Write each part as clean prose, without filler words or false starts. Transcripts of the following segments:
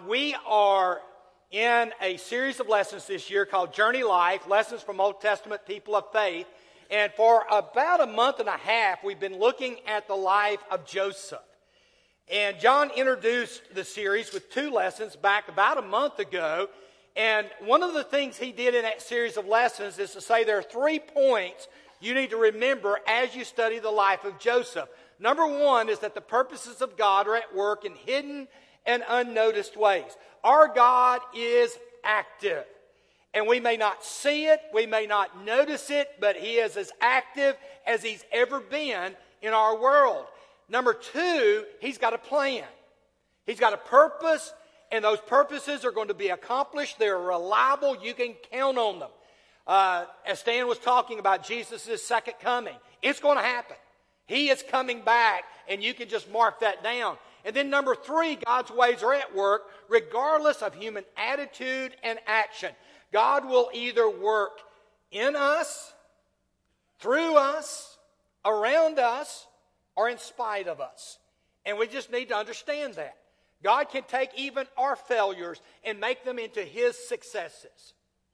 We are in a series of lessons this year called Journey Life, Lessons from Old Testament People of Faith. And for about a month and a half, we've been looking at the life of Joseph. And John introduced the series with two lessons back about a month ago. And one of the things he did in that series of lessons is to say there are 3 points you need to remember as you study the life of Joseph. Number one is that the purposes of God are at work in hidden and unnoticed ways. Our God is active. And we may not see it, we may not notice it, but He is as active as He's ever been in our world. Number two, He's got a plan. He's got a purpose, and those purposes are going to be accomplished. They're reliable. You can count on them. As Stan was talking about Jesus' second coming, it's going to happen. He is coming back, and you can just mark that down. And then number three, God's ways are at work regardless of human attitude and action. God will either work in us, through us, around us, or in spite of us. And we just need to understand that. God can take even our failures and make them into His successes.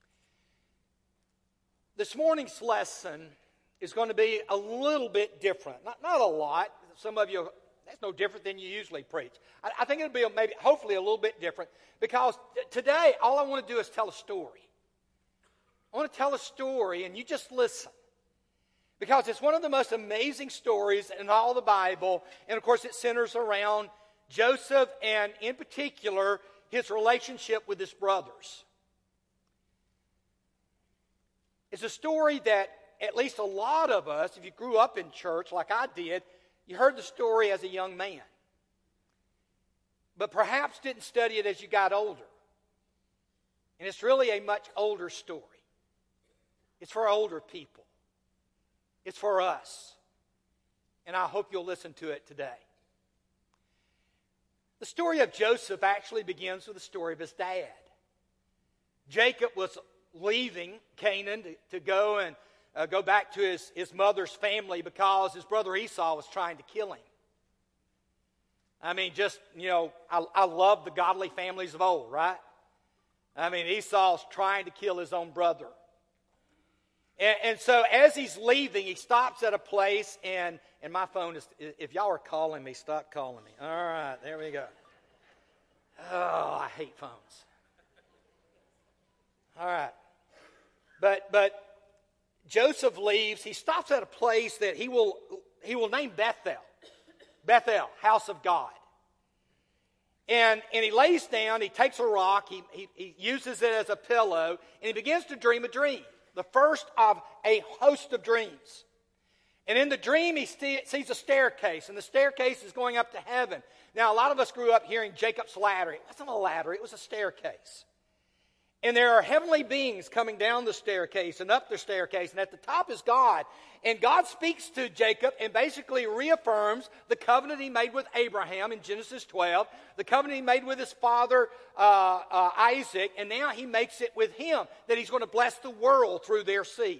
This morning's lesson is going to be a little bit different. Not a lot. Some of you, that's no different than you usually preach. I think it'll be maybe, hopefully a little bit different, because today all I want to do is tell a story. I want to tell a story, and you just listen. Because it's one of the most amazing stories in all the Bible, and of course it centers around Joseph and in particular his relationship with his brothers. It's a story that at least a lot of us, if you grew up in church like I did, you heard the story as a young man. But perhaps didn't study it as you got older. And it's really a much older story. It's for older people. It's for us. And I hope you'll listen to it today. The story of Joseph actually begins with the story of his dad. Jacob was leaving Canaan to go and go back to his mother's family because his brother Esau was trying to kill him. I mean, just, I love the godly families of old, right? I mean, Esau's trying to kill his own brother. And so as he's leaving, he stops at a place, and my phone is, if y'all are calling me, stop calling me. All right, there we go. Oh, I hate phones. All right. But Joseph leaves. He stops at a place that he will name Bethel. Bethel, house of God. And he lays down, he takes a rock, he uses it as a pillow, and he begins to dream a dream. The first of a host of dreams. And in the dream, he sees a staircase, and the staircase is going up to heaven. Now, a lot of us grew up hearing Jacob's ladder. It wasn't a ladder, it was a staircase. And there are heavenly beings coming down the staircase and up the staircase, and at the top is God. And God speaks to Jacob and basically reaffirms the covenant He made with Abraham in Genesis 12, the covenant He made with his father Isaac, and now He makes it with him, that He's going to bless the world through their seed.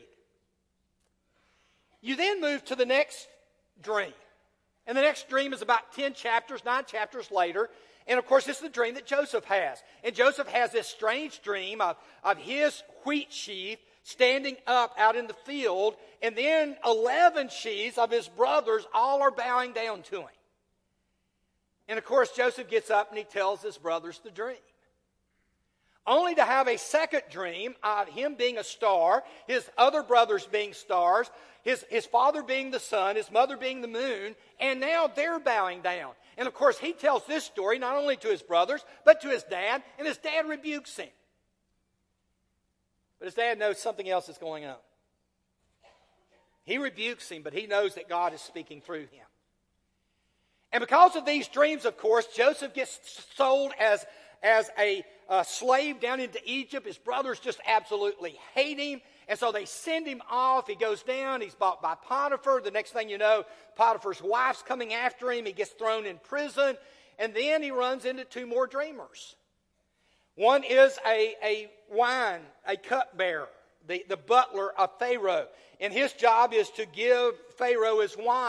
You then move to the next dream. And the next dream is about 9 chapters later. And of course, this is the dream that Joseph has. And Joseph has this strange dream of his wheat sheaf standing up out in the field. And then 11 sheaves of his brothers all are bowing down to him. And of course, Joseph gets up and he tells his brothers the dream. Only to have a second dream of him being a star, his other brothers being stars, his father being the sun, his mother being the moon, and now they're bowing down. And of course, he tells this story not only to his brothers, but to his dad, and his dad rebukes him. But his dad knows something else is going on. He rebukes him, but he knows that God is speaking through him. And because of these dreams, of course, Joseph gets sold as a slave down into Egypt. His brothers just absolutely hate him. And so they send him off. He goes down. He's bought by Potiphar. The next thing you know, Potiphar's wife's coming after him. He gets thrown in prison. And then he runs into 2 more dreamers. One is a cupbearer, the butler of Pharaoh. And his job is to give Pharaoh his wine.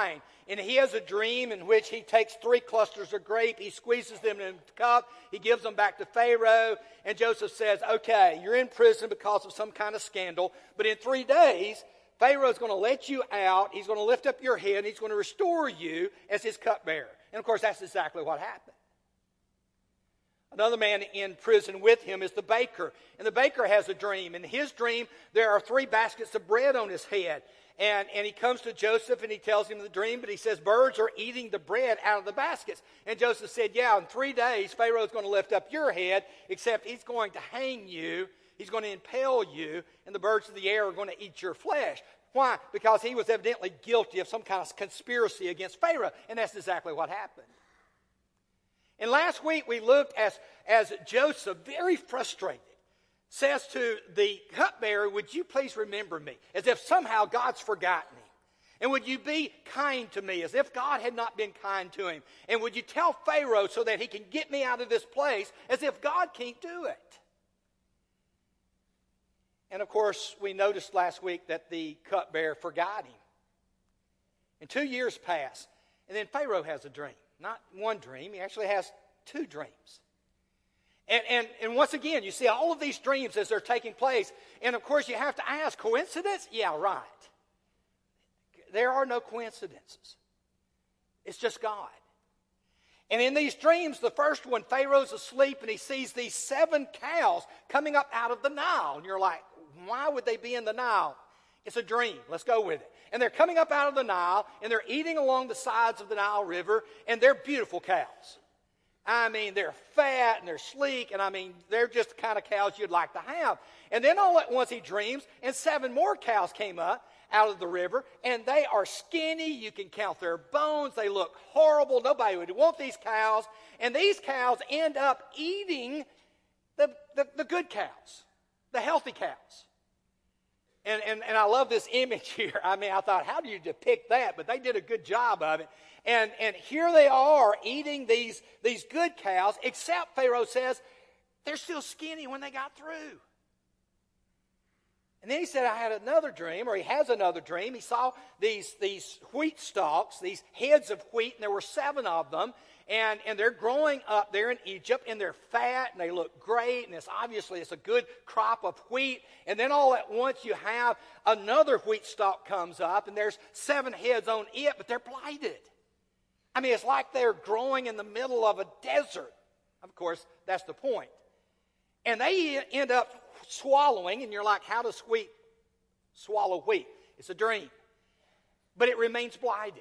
And he has a dream in which he takes 3 clusters of grape, he squeezes them in a cup, he gives them back to Pharaoh, and Joseph says, okay, you're in prison because of some kind of scandal, but in 3 days, Pharaoh's going to let you out, he's going to lift up your head, and he's going to restore you as his cupbearer. And of course, that's exactly what happened. Another man in prison with him is the baker. And the baker has a dream. In his dream, there are 3 baskets of bread on his head. And he comes to Joseph and he tells him the dream, but he says, birds are eating the bread out of the baskets. And Joseph said, yeah, in 3 days, Pharaoh's going to lift up your head, except he's going to hang you, he's going to impale you, and the birds of the air are going to eat your flesh. Why? Because he was evidently guilty of some kind of conspiracy against Pharaoh. And that's exactly what happened. And last week we looked as Joseph, very frustrated, says to the cupbearer, would you please remember me? As if somehow God's forgotten him. And would you be kind to me? As if God had not been kind to him. And would you tell Pharaoh so that he can get me out of this place? As if God can't do it. And of course, we noticed last week that the cupbearer forgot him. And 2 years pass. And then Pharaoh has a dream. Not one dream, he actually has 2 dreams. And once again, you see all of these dreams as they're taking place. And of course, you have to ask, coincidence? Yeah, right. There are no coincidences. It's just God. And in these dreams, the first one, Pharaoh's asleep and he sees these 7 cows coming up out of the Nile. And you're like, why would they be in the Nile? It's a dream. Let's go with it. And they're coming up out of the Nile, and they're eating along the sides of the Nile River, and they're beautiful cows. I mean, they're fat, and they're sleek, and I mean, they're just the kind of cows you'd like to have. And then all at once he dreams, and 7 more cows came up out of the river, and they are skinny. You can count their bones. They look horrible. Nobody would want these cows. And these cows end up eating the good cows, the healthy cows. And I love this image here. I mean, I thought, how do you depict that? But they did a good job of it. And here they are eating these good cows, except Pharaoh says, they're still skinny when they got through. And then he said, I had another dream, or he has another dream. He saw these wheat stalks, these heads of wheat, and there were 7 of them. And they're growing up there in Egypt, and they're fat, and they look great, and it's a good crop of wheat. And then all at once you have another wheat stalk comes up, and there's 7 heads on it, but they're blighted. I mean, it's like they're growing in the middle of a desert. Of course, that's the point. And they end up swallowing, and you're like, how does wheat swallow wheat? It's a dream. But it remains blighted.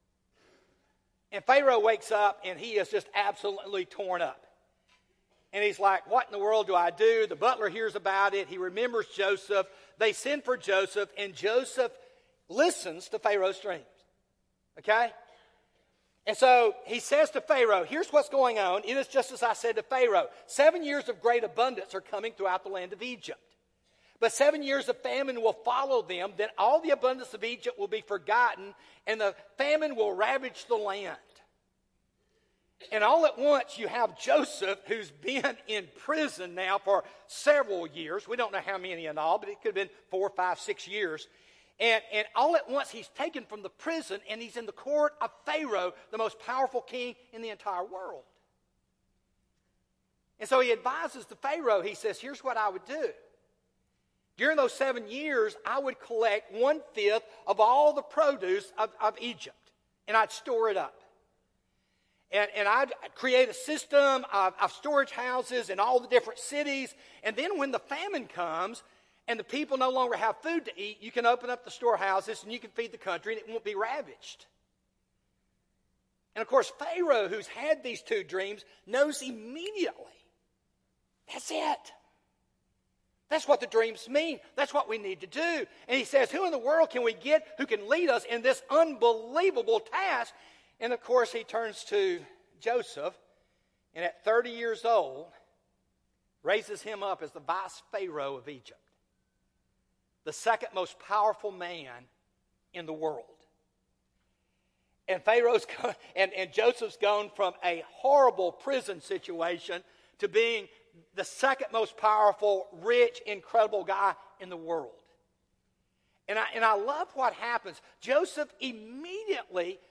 And Pharaoh wakes up, and he is just absolutely torn up. And he's like, what in the world do I do? The butler hears about it. He remembers Joseph. They send for Joseph, and Joseph listens to Pharaoh's dreams. Okay? And so he says to Pharaoh, here's what's going on. It is just as I said to Pharaoh. 7 years of great abundance are coming throughout the land of Egypt. But 7 years of famine will follow them. Then all the abundance of Egypt will be forgotten, and the famine will ravage the land. And all at once you have Joseph, who's been in prison now for several years. We don't know how many in all, but it could have been 4, 5, 6 years. And all at once he's taken from the prison, and he's in the court of Pharaoh, the most powerful king in the entire world. And so he advises the Pharaoh. He says, here's what I would do. During those 7 years, I would collect 1/5 of all the produce of Egypt, and I'd store it up. And I'd create a system of storage houses in all the different cities. And then when the famine comes and the people no longer have food to eat, you can open up the storehouses and you can feed the country and it won't be ravaged. And of course, Pharaoh, who's had these 2 dreams, knows immediately. That's it. That's what the dreams mean. That's what we need to do. And he says, who in the world can we get who can lead us in this unbelievable task? And of course, he turns to Joseph, and at 30 years old, raises him up as the vice pharaoh of Egypt, the second most powerful man in the world. And and Joseph's gone from a horrible prison situation to being the second most powerful, rich, incredible guy in the world. And I love what happens. Joseph immediately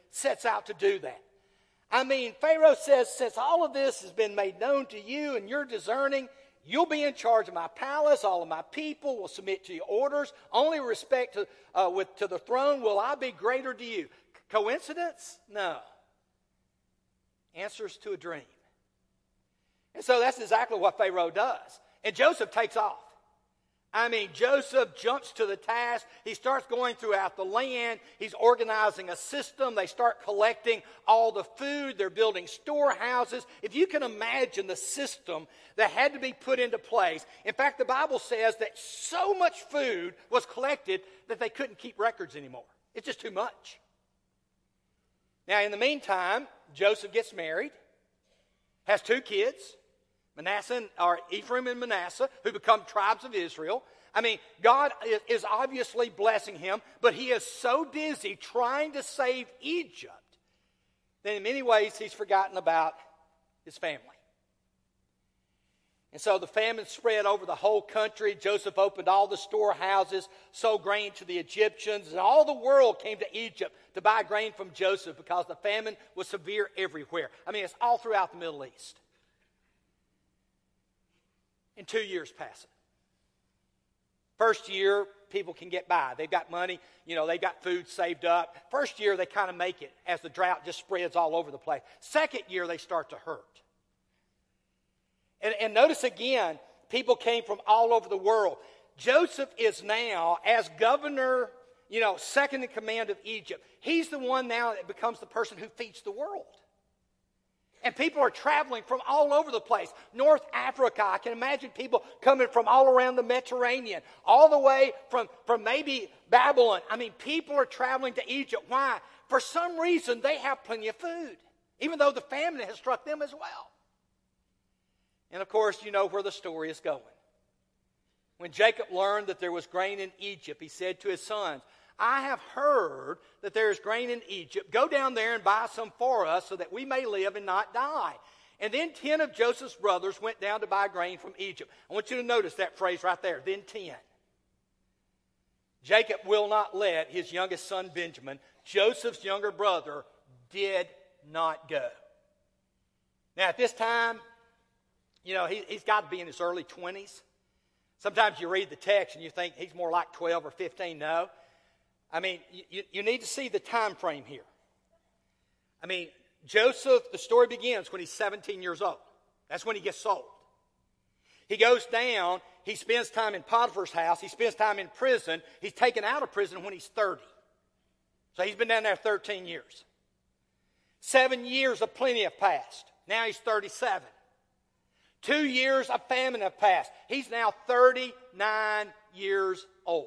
sets out to do that. I mean, Pharaoh says, since all of this has been made known to you and you're discerning, you'll be in charge of my palace. All of my people will submit to your orders. Only respect to the throne will I be greater to you. Coincidence? No. Answers to a dream. And so that's exactly what Pharaoh does. And Joseph takes off. I mean, Joseph jumps to the task. He starts going throughout the land. He's organizing a system. They start collecting all the food. They're building storehouses. If you can imagine the system that had to be put into place. In fact, the Bible says that so much food was collected that they couldn't keep records anymore. It's just too much. Now, in the meantime, Joseph gets married, has 2 kids. Ephraim and Manasseh, who become tribes of Israel. I mean, God is obviously blessing him, but he is so busy trying to save Egypt that in many ways he's forgotten about his family. And so the famine spread over the whole country. Joseph opened all the storehouses, sold grain to the Egyptians, and all the world came to Egypt to buy grain from Joseph because the famine was severe everywhere. I mean, it's all throughout the Middle East. And 2 years pass it. First year, people can get by. They've got money. They've got food saved up. First year, they kind of make it as the drought just spreads all over the place. Second year, they start to hurt. And notice again, people came from all over the world. Joseph is now, as governor, second in command of Egypt. He's the one now that becomes the person who feeds the world. And people are traveling from all over the place. North Africa, I can imagine people coming from all around the Mediterranean, all the way from maybe Babylon. I mean, people are traveling to Egypt. Why? For some reason, they have plenty of food, even though the famine has struck them as well. And of course, you know where the story is going. When Jacob learned that there was grain in Egypt, he said to his sons, I have heard that there is grain in Egypt. Go down there and buy some for us so that we may live and not die. And then 10 of Joseph's brothers went down to buy grain from Egypt. I want you to notice that phrase right there, then 10. Jacob will not let his youngest son Benjamin, Joseph's younger brother, did not go. Now at this time, he's got to be in his early 20s. Sometimes you read the text and you think he's more like 12 or 15. No. I mean, you need to see the time frame here. I mean, Joseph, the story begins when he's 17 years old. That's when he gets sold. He goes down, he spends time in Potiphar's house, he spends time in prison. He's taken out of prison when he's 30. So he's been down there 13 years. 7 years of plenty have passed. Now he's 37. 2 years of famine have passed. He's now 39 years old.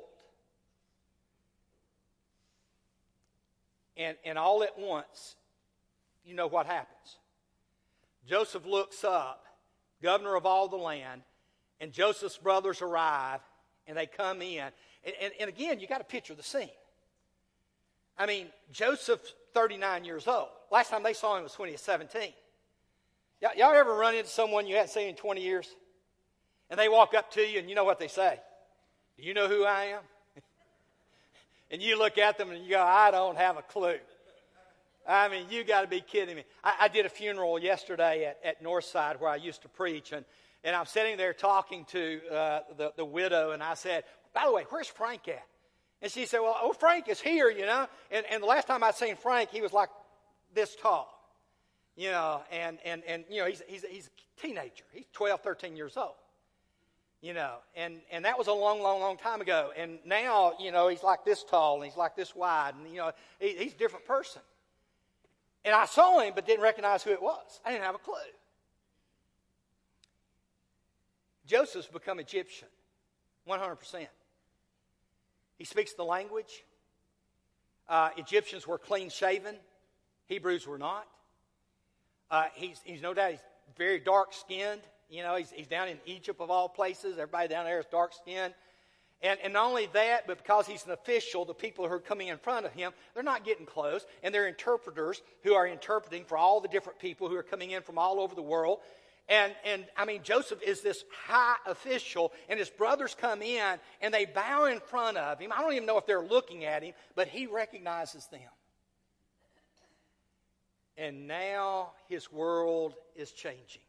And all at once, you know what happens. Joseph looks up, governor of all the land, and Joseph's brothers arrive, and they come in. And again, you got to picture the scene. I mean, Joseph's 39 years old. Last time they saw him was when he was 17. Y'all ever run into someone you hadn't seen in 20 years? And they walk up to you, and you know what they say? Do you know who I am? And you look at them and you go, I don't have a clue. I mean, you got to be kidding me. I did a funeral yesterday at Northside where I used to preach, and I'm sitting there talking to the widow, and I said, by the way, where's Frank at? And she said, well, Frank is here, And the last time I seen Frank, he was like this tall, and he's a teenager. He's 12, 13 years old. And that was a long, long, long time ago. And now, he's like this tall and he's like this wide. And, he's a different person. And I saw him but didn't recognize who it was. I didn't have a clue. Joseph's become Egyptian, 100%. He speaks the language. Egyptians were clean-shaven. Hebrews were not. He's no doubt, he's very dark-skinned. He's down in Egypt of all places. Everybody down there is dark-skinned. And not only that, but because he's an official, the people who are coming in front of him, they're not getting close. And they're interpreters who are interpreting for all the different people who are coming in from all over the world. And I mean, Joseph is this high official, and his brothers come in, and they bow in front of him. I don't even know if they're looking at him, but he recognizes them. And now his world is changing.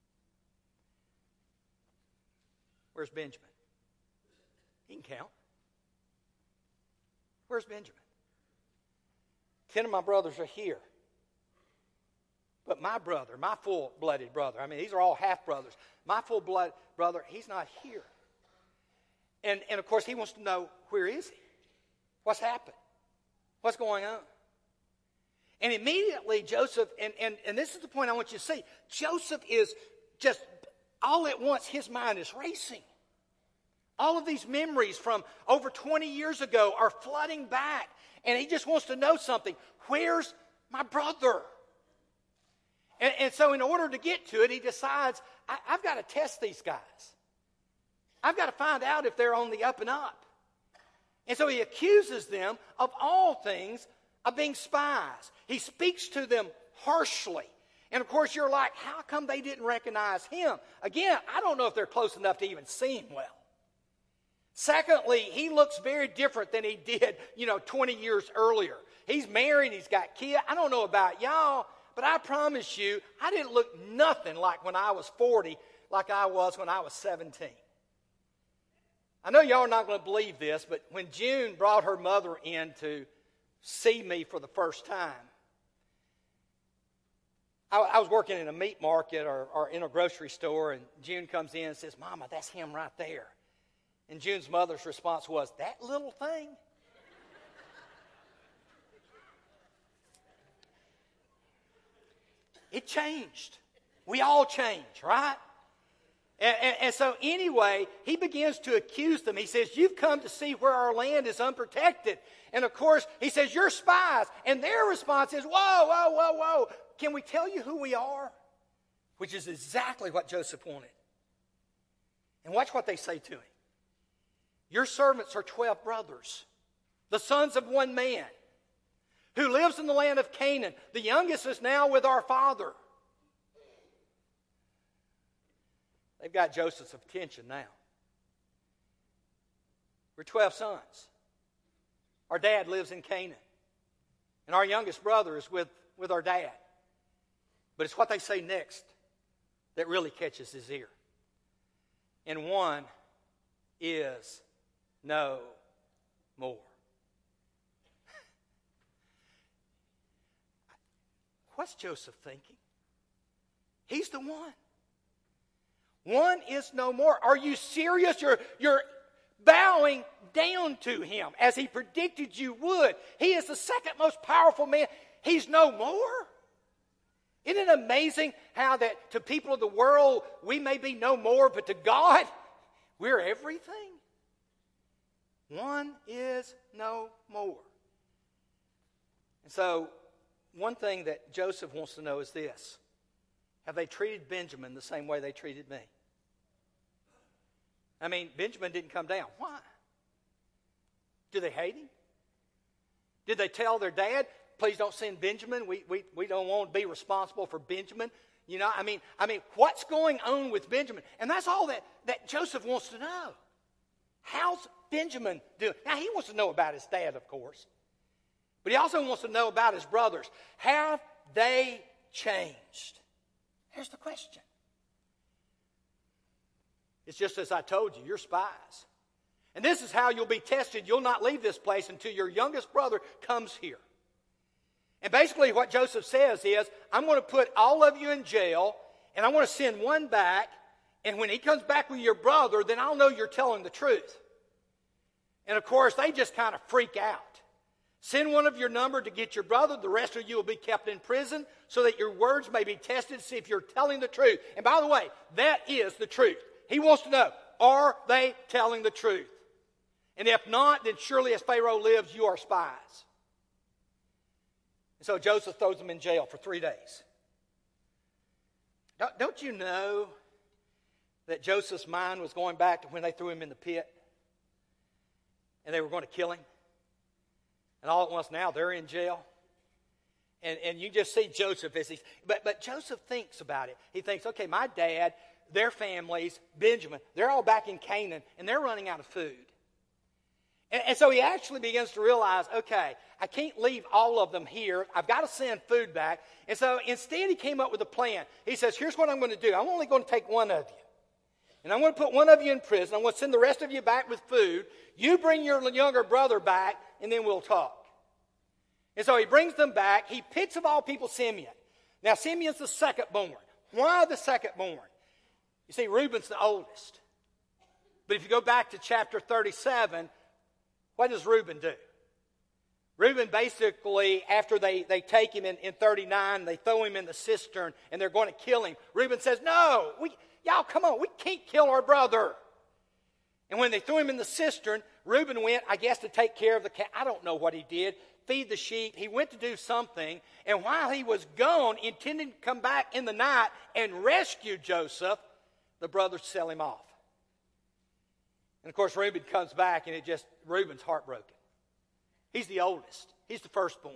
Where's Benjamin? He can count. Where's Benjamin? 10 of my brothers are here. But my brother, my full-blooded brother, I mean, these are all half-brothers. My full-blood brother, he's not here. And of course, he wants to know, where is he? What's happened? What's going on? And immediately Joseph, and this is the point I want you to see, Joseph is just, all at once, his mind is racing. All of these memories from over 20 years ago are flooding back. And he just wants to know something. Where's my brother? And so in order to get to it, he decides, I've got to test these guys. I've got to find out if they're on the up and up. And so he accuses them of all things of being spies. He speaks to them harshly. And of course you're like, how come they didn't recognize him? Again, I don't know if they're close enough to even see him well. Secondly, he looks very different than he did, 20 years earlier. He's married, he's got kids. I don't know about y'all, but I promise you, I didn't look nothing like when I was 40, like I was when I was 17. I know y'all are not going to believe this, but when June brought her mother in to see me for the first time, I was working in a meat market or in a grocery store, and June comes in and says, Mama, that's him right there. And June's mother's response was, that little thing? It changed. We all change, right? And so anyway, he begins to accuse them. He says, you've come to see where our land is unprotected. And of course, he says, you're spies. And their response is, whoa. Can we tell you who we are? Which is exactly what Joseph wanted. And watch what they say to him. Your servants are 12 brothers, the sons of one man, who lives in the land of Canaan. The youngest is now with our father. They've got Joseph's attention now. We're 12 sons. Our dad lives in Canaan. And our youngest brother is with our dad. But it's what they say next that really catches his ear. And one is no more. What's Joseph thinking? He's the one. One is no more. Are you serious? You're bowing down to him as he predicted you would. He is the second most powerful man. He's no more. Isn't it amazing how that to people of the world, we may be no more, but to God, we're everything? One is no more. And so, one thing that Joseph wants to know is this. Have they treated Benjamin the same way they treated me? I mean, Benjamin didn't come down. Why? Do they hate him? Did they tell their dad, please don't send Benjamin. We don't want to be responsible for Benjamin. I mean, what's going on with Benjamin? And that's all that Joseph wants to know. How's Benjamin doing? Now, he wants to know about his dad, of course. But he also wants to know about his brothers. Have they changed? Here's the question. It's just as I told you, you're spies. And this is how you'll be tested. You'll not leave this place until your youngest brother comes here. And basically what Joseph says is, I'm going to put all of you in jail, and I'm going to send one back, and when he comes back with your brother, then I'll know you're telling the truth. And of course, they just kind of freak out. Send one of your number to get your brother. The rest of you will be kept in prison so that your words may be tested to see if you're telling the truth. And by the way, that is the truth. He wants to know, are they telling the truth? And if not, then surely as Pharaoh lives, you are spies. And so Joseph throws them in jail for 3 days. Don't you know that Joseph's mind was going back to when they threw him in the pit and they were going to kill him? And all at once now they're in jail. And you just see Joseph as but Joseph thinks about it. He thinks, okay, my dad, their families, Benjamin, they're all back in Canaan and they're running out of food. And so he actually begins to realize, okay, I can't leave all of them here. I've got to send food back. And so instead he came up with a plan. He says, here's what I'm going to do. I'm only going to take one of you. And I'm going to put one of you in prison. I'm going to send the rest of you back with food. You bring your younger brother back, and then we'll talk. And so he brings them back. He picks of all people Simeon. Now, Simeon's the second born. Why the second born? You see, Reuben's the oldest. But if you go back to chapter 37, what does Reuben do? Reuben basically, after they take him in 39, they throw him in the cistern, and they're going to kill him. Reuben says, no, y'all come on, we can't kill our brother. And when they threw him in the cistern, Reuben went, I guess, to take care of the cat. I don't know what he did. Feed the sheep. He went to do something. And while he was gone, intending to come back in the night and rescue Joseph, the brothers sell him off. And of course, Reuben comes back, and Reuben's heartbroken. He's the oldest. He's the firstborn.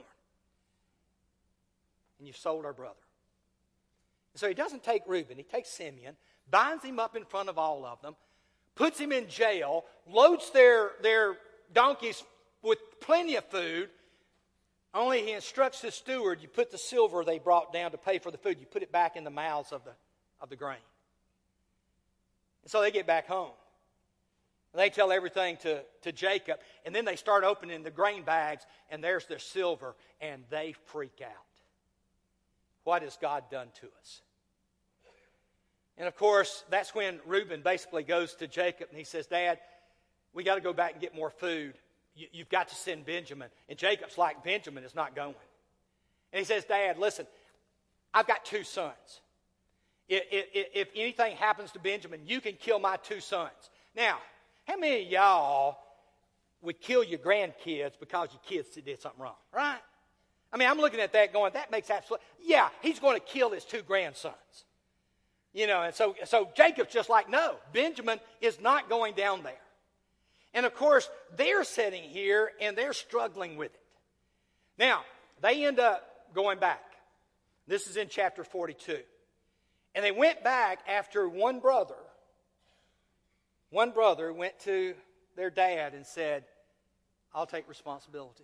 And you've sold our brother. And so he doesn't take Reuben. He takes Simeon, binds him up in front of all of them, puts him in jail, loads their donkeys with plenty of food. Only he instructs his steward, you put the silver they brought down to pay for the food, you put it back in the mouths of the grain. And so they get back home. And they tell everything to Jacob, and then they start opening the grain bags, and there's their silver, and they freak out. What has God done to us? And of course, that's when Reuben basically goes to Jacob, and he says, Dad, we got to go back and get more food. You've got to send Benjamin. And Jacob's like, Benjamin is not going. And he says, Dad, listen, I've got 2 sons. If anything happens to Benjamin, you can kill my 2 sons. Now, how many of y'all would kill your grandkids because your kids did something wrong, right? I mean, I'm looking at that going, that makes absolute, yeah, he's going to kill his 2 grandsons. You know, and so Jacob's just like, no, Benjamin is not going down there. And of course, they're sitting here and they're struggling with it. Now, they end up going back. This is in chapter 42. And they went back after one brother went to their dad and said, I'll take responsibility.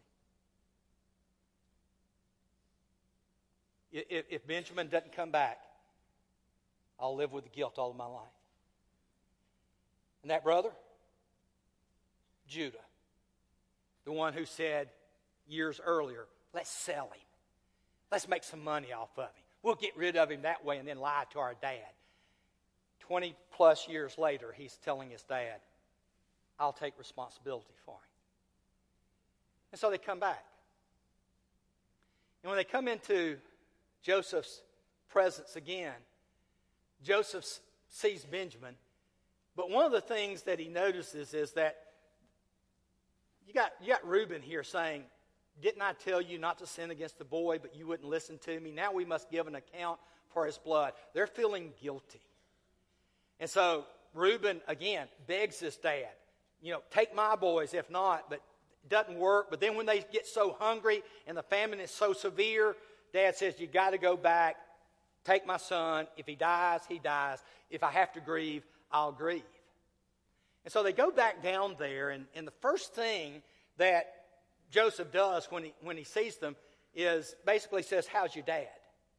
If Benjamin doesn't come back, I'll live with the guilt all of my life. And that brother? Judah. The one who said years earlier, let's sell him. Let's make some money off of him. We'll get rid of him that way and then lie to our dad. 20 plus years later, he's telling his dad, I'll take responsibility for him. And so they come back. And when they come into Joseph's presence again, Joseph sees Benjamin. But one of the things that he notices is that you got Reuben here saying, didn't I tell you not to sin against the boy, but you wouldn't listen to me? Now we must give an account for his blood. They're feeling guilty. And so Reuben, again, begs his dad, take my boys if not, but it doesn't work. But then when they get so hungry and the famine is so severe, Dad says, you got to go back, take my son. If he dies, he dies. If I have to grieve, I'll grieve. And so they go back down there, and the first thing that Joseph does when he sees them is basically says, how's your dad?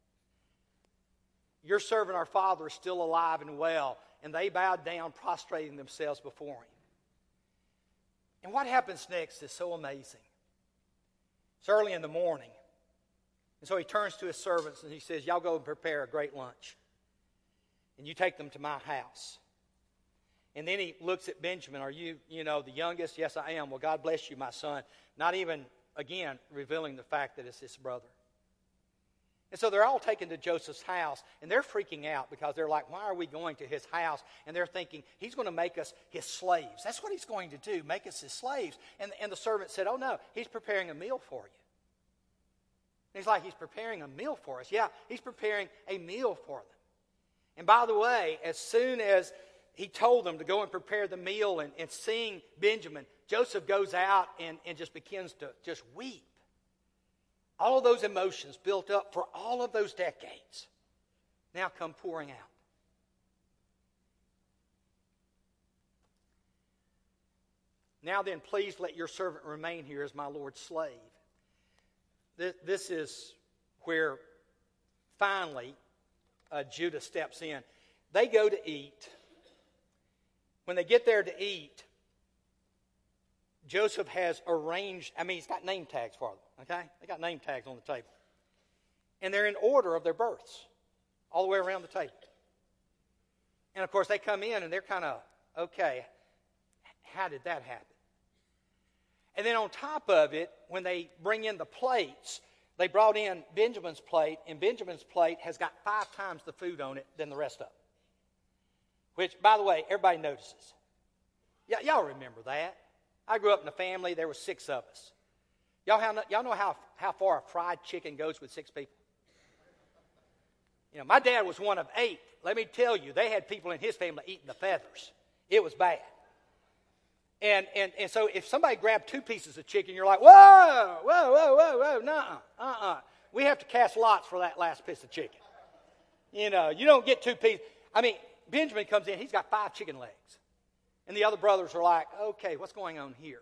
Your servant, our father, is still alive and well. And they bowed down, prostrating themselves before him. And what happens next is so amazing. It's early in the morning. And so he turns to his servants and he says, y'all go and prepare a great lunch. And you take them to my house. And then he looks at Benjamin. Are you, the youngest? Yes, I am. Well, God bless you, my son. Not even, again, revealing the fact that it's his brother. And so they're all taken to Joseph's house, and they're freaking out because they're like, why are we going to his house? And they're thinking, he's going to make us his slaves. That's what he's going to do, make us his slaves. And the servant said, oh, no, he's preparing a meal for you. And he's like, he's preparing a meal for us. Yeah, he's preparing a meal for them. And by the way, as soon as he told them to go and prepare the meal and seeing Benjamin, Joseph goes out and just begins to just weep. All of those emotions built up for all of those decades now come pouring out. Now then, please let your servant remain here as my Lord's slave. This is where finally Judah steps in. They go to eat. When they get there to eat, Joseph has arranged, he's got name tags for them, okay? They got name tags on the table. And they're in order of their births, all the way around the table. And of course, they come in and they're kind of, okay, how did that happen? And then on top of it, when they bring in the plates, they brought in Benjamin's plate, and Benjamin's plate has got 5 times the food on it than the rest of them. Which, by the way, everybody notices. Y'all remember that. I grew up in a family, there were 6 of us. Y'all know how far a fried chicken goes with 6 people? You know, my dad was one of 8. Let me tell you, they had people in his family eating the feathers. It was bad. And so if somebody grabbed 2 pieces of chicken, you're like, whoa, nuh-uh. We have to cast lots for that last piece of chicken. You know, you don't get 2 pieces. Benjamin comes in, he's got 5 chicken legs. And the other brothers are like, okay, what's going on here?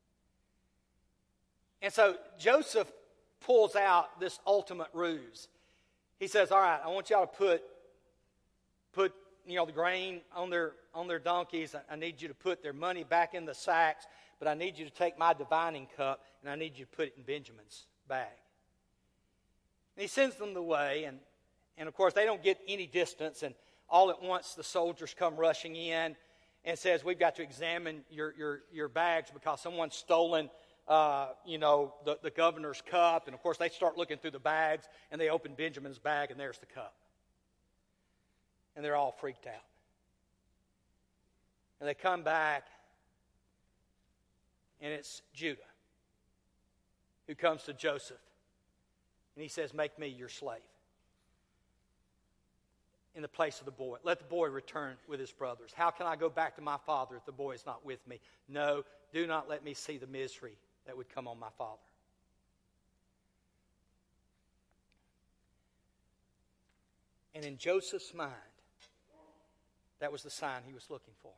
And so Joseph pulls out this ultimate ruse. He says, all right, I want y'all to put the grain on their donkeys. I need you to put their money back in the sacks, but I need you to take my divining cup, and I need you to put it in Benjamin's bag. And he sends them the way, and of course, they don't get any distance, and all at once the soldiers come rushing in and says, we've got to examine your bags because someone's stolen the governor's cup. And of course, they start looking through the bags, and they open Benjamin's bag, and there's the cup. And they're all freaked out. And they come back, and it's Judah who comes to Joseph. And he says, make me your slave in the place of the boy. Let the boy return with his brothers. How can I go back to my father if the boy is not with me? No, do not let me see the misery that would come on my father. And in Joseph's mind, that was the sign he was looking for.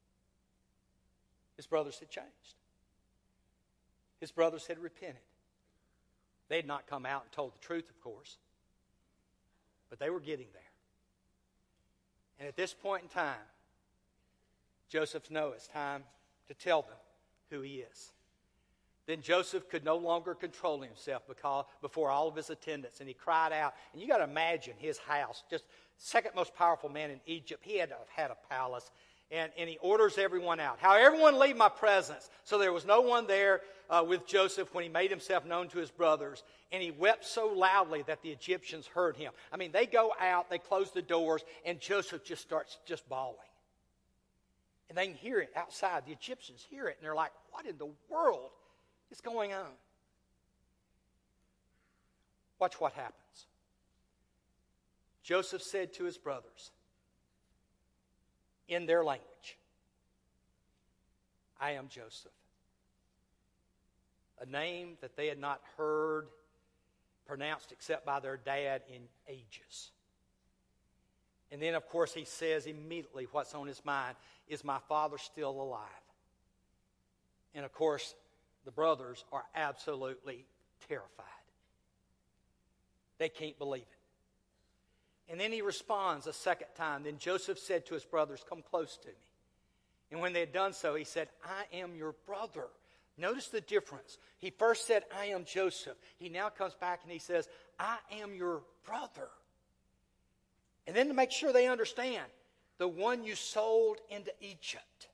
His brothers had changed. His brothers had repented. They had not come out and told the truth, of course, but they were getting there. And at this point in time, Joseph knows it's time to tell them who he is. Then Joseph could no longer control himself before all of his attendants, and he cried out. And you got to imagine his house, just second most powerful man in Egypt. He had to have had a palace, and he orders everyone out. How everyone leave my presence. So there was no one there with Joseph when he made himself known to his brothers, and he wept so loudly that the Egyptians heard him. They go out, they close the doors, and Joseph just starts bawling. And they can hear it outside. The Egyptians hear it, and they're like, what in the world is going on? Watch what happens. Joseph said to his brothers, in their language, I am Joseph. A name that they had not heard pronounced except by their dad in ages. And then, of course, he says immediately what's on his mind is, my father still alive? And, of course, the brothers are absolutely terrified. They can't believe it. And then he responds a second time. Then Joseph said to his brothers, come close to me. And when they had done so, he said, I am your brother. Notice the difference. He first said, I am Joseph. He now comes back and he says, I am your brother. And then to make sure they understand, the one you sold into Egypt.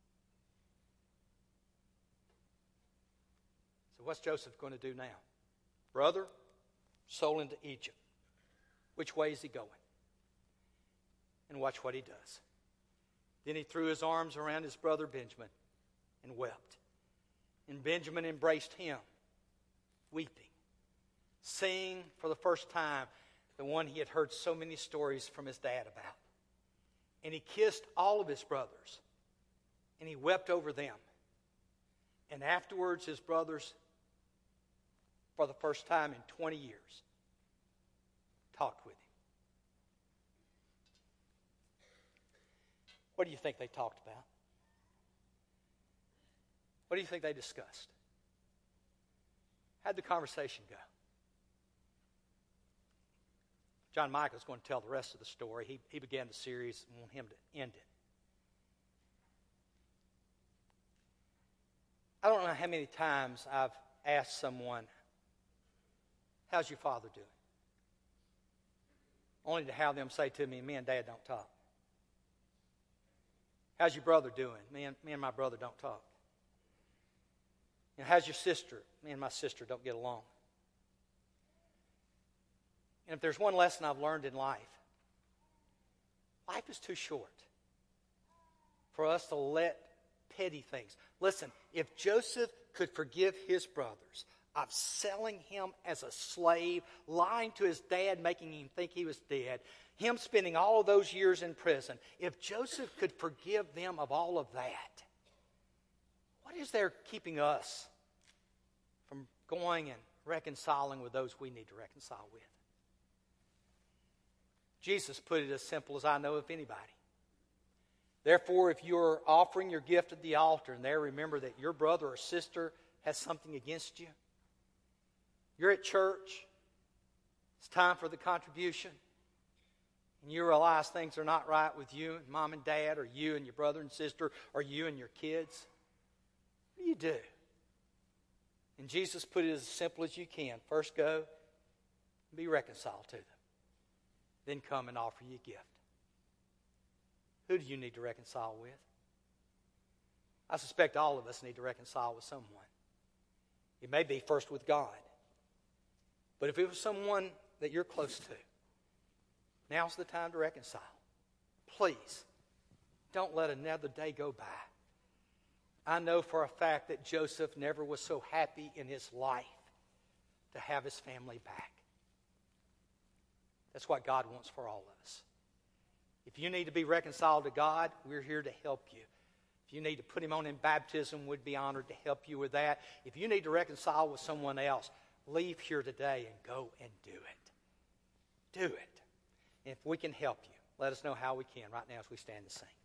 So what's Joseph going to do now? Brother, sold into Egypt. Which way is he going? And watch what he does. Then he threw his arms around his brother Benjamin and wept. And Benjamin embraced him, weeping, seeing for the first time the one he had heard so many stories from his dad about. And he kissed all of his brothers, and he wept over them. And afterwards, his brothers, for the first time in 20 years, talked with him. What do you think they talked about? What do you think they discussed? How'd the conversation go? John Michael's going to tell the rest of the story. He began the series and want him to end it. I don't know how many times I've asked someone, how's your father doing? Only to have them say to me, me and Dad don't talk. How's your brother doing? Me and my brother don't talk. And how's your sister? Me and my sister don't get along. And if there's one lesson I've learned in life, life is too short for us to let petty things. Listen, if Joseph could forgive his brothers of selling him as a slave, lying to his dad, making him think he was dead, him spending all of those years in prison, if Joseph could forgive them of all of that, what is there keeping us from going and reconciling with those we need to reconcile with? Jesus put it as simple as I know of anybody. Therefore, if you're offering your gift at the altar and there remember that your brother or sister has something against you, you're at church, it's time for the contribution, and you realize things are not right with you and mom and dad, or you and your brother and sister, or you and your kids, what do you do? And Jesus put it as simple as you can. First go and be reconciled to them. Then come and offer you a gift. Who do you need to reconcile with? I suspect all of us need to reconcile with someone. It may be first with God. But if it was someone that you're close to, now's the time to reconcile. Please, don't let another day go by. I know for a fact that Joseph never was so happy in his life to have his family back. That's what God wants for all of us. If you need to be reconciled to God, we're here to help you. If you need to put him on in baptism, we'd be honored to help you with that. If you need to reconcile with someone else, leave here today and go and do it. Do it. And if we can help you, let us know how we can right now as we stand to sing.